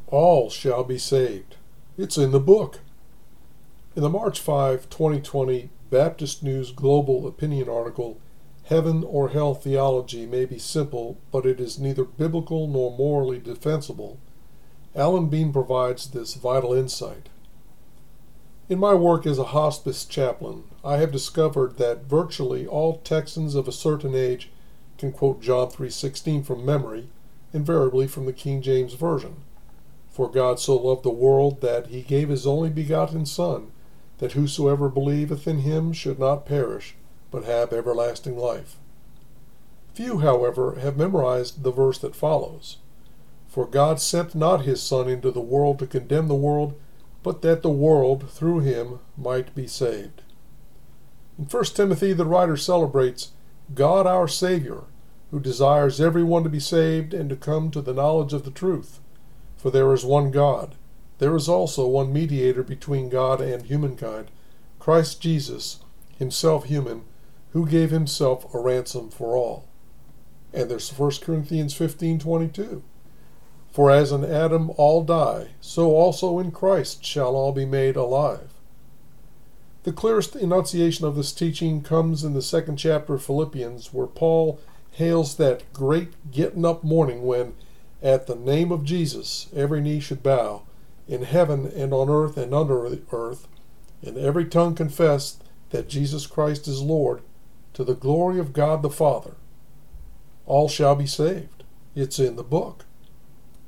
All shall be saved. It's in the book. In the March 5, 2020 Baptist News Global Opinion article, Heaven or Hell Theology May Be Simple, but it is neither biblical nor morally defensible, Alan Bean provides this vital insight. In my work as a hospice chaplain, I have discovered that virtually all Texans of a certain age can quote John 3:16 from memory, invariably from the King James Version. For God so loved the world that he gave his only begotten Son, that whosoever believeth in him should not perish, but have everlasting life. Few, however, have memorized the verse that follows. For God sent not his Son into the world to condemn the world, but that the world, through him, might be saved. In 1 Timothy, the writer celebrates God our Savior, who desires everyone to be saved and to come to the knowledge of the truth. For there is one God. There is also one mediator between God and humankind, Christ Jesus, himself human, who gave himself a ransom for all. And there's 1 Corinthians 15:22. For as in Adam all die, so also in Christ shall all be made alive. The clearest enunciation of this teaching comes in the 2nd chapter of Philippians, where Paul hails that great getting up morning when, at the name of Jesus, every knee should bow, in heaven and on earth and under the earth, and every tongue confess that Jesus Christ is Lord, to the glory of God the Father. All shall be saved. It's in the book.